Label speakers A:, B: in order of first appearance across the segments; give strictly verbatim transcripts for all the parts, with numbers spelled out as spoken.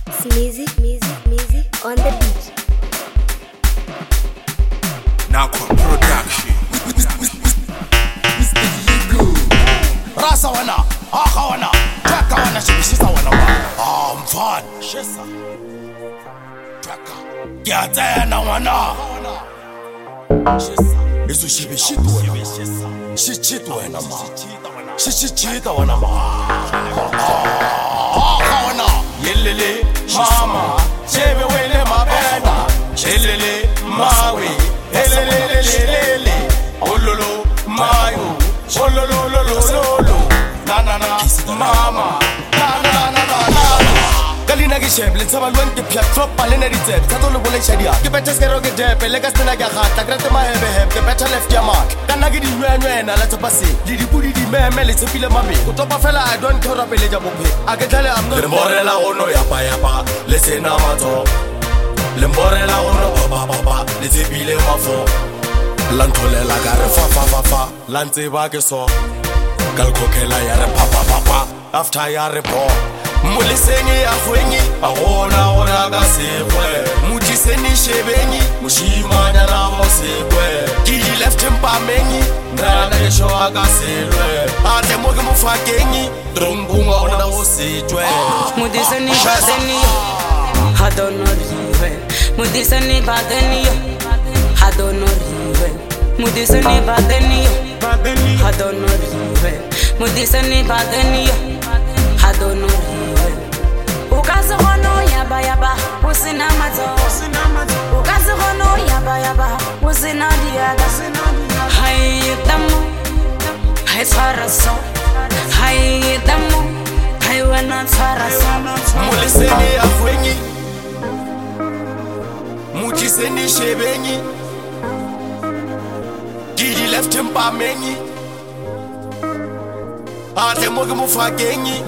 A: Music, music, music on the beat.
B: Nakwa production.
C: Rasa wana, aha wana, Traka wana, shisa wana wa. Ah, mfan, shisa. Traka. Kiatena wana. Shisa. Isu shibi shitu wana. Shichitu wana ma. Shichichita wana ma. Aha wana. Yelele, mama. Chebe wele mabena. Yelele, mawi. Elelelelelele. Ololo, mayo. Olololololo. Na na na, mama. Na na na na na. Kalina ke shebe, let's have a look at drop palena recept. Tato lo bole shadia. Ke better skero ke dep, lega stena ke gata, krete ma hebe heb, ke better left ya mark. Kana ke di nwenwe na let's pass. Di di pudi di meme le tsepile mabe. Go topa fela I don't care pele ja bophe. A ke tlale am no. Le morela ono ya pa ya pa, le sena matso. Le morela ono ba ba ba, le tsepile mafo. Lantholela ka re fa fa fa fa, lantse ba ke so. Kalkokela ya re pa pa pa pa, after ya re po. Muliseni ya khwenyi, agona ona ka sekwe. Mutiseni shebenyi, mushimanya na bo sekwe. Kidi left mpa menyi, ndana ke sho aka selwe. Ate mo ke mufakenyi, drongunga ona o setwe.
D: Mutiseni badeni, hadonoriwe. Mutiseni badeni, hadonoriwe. Mutiseni badeni, hadonoriwe. Mutiseni badeni, hadonoriwe. Ukazi kono yaba yaba, usina mazo. Ukazi kono yaba yaba, usina diaga. Hai damu, hai twaraso. Hai damu, hai wana twaraso.
C: Muliseni ya khwenyi, mutiseni shebenyi. Kidi left mpa menyi, ate mo ke mufakenyi.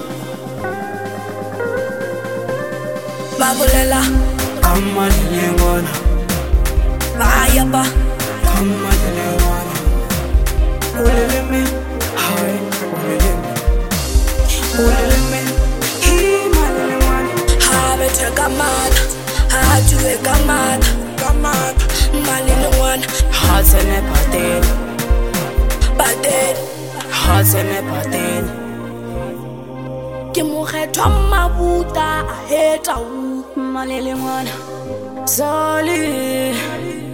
E: Babulela,
D: Kama nilingona,
E: Bayaba,
D: kama nilingona. Uleleme, hai, uleleme. Uleleme, hima nilingona.
E: Habete Kamada, Hatuwe Kamada, Kamada, Malilingwana,
D: Hasene paten,
E: Baden,
D: hasene paten.
E: Kimuhetwa mabuta, Aheta u,
D: Malilingwana, Zoli.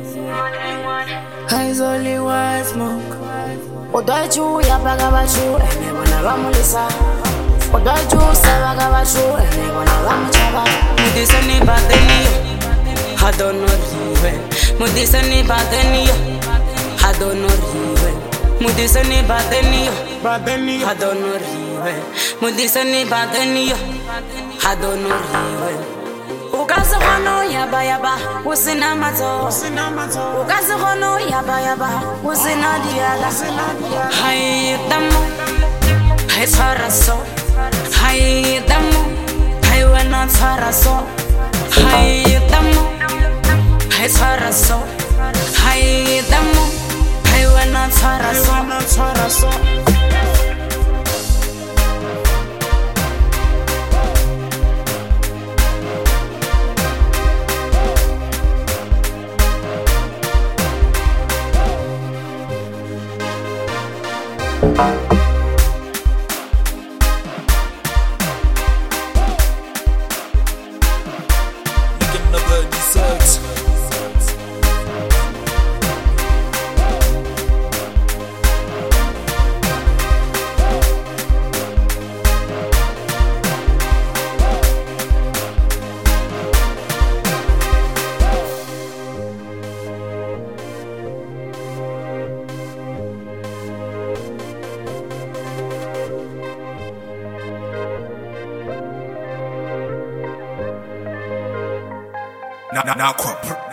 D: Hai Zoli white smoke. Odachu yabaga bachu, ene wana ramulisa. Odachu sabaga bachu, ene wana ramuchaba. Mudisani badeni, hadonoriwe. Mudisani badeni, hadonoriwe. Mudisani badeni, badeni, hadonoriwe. Mudisani badeni, hadonoriwe. Ukazi kono yaba yaba, usina mazo. Ukazi kono yaba yaba, usina diaga. Hai damu, hai twaraso. Hai damu, hai wana twaraso. Hai damu, hai twaraso. Hai damu, hai wana twaraso.
C: Making the bird desserts.
B: Na- na- Nakwa.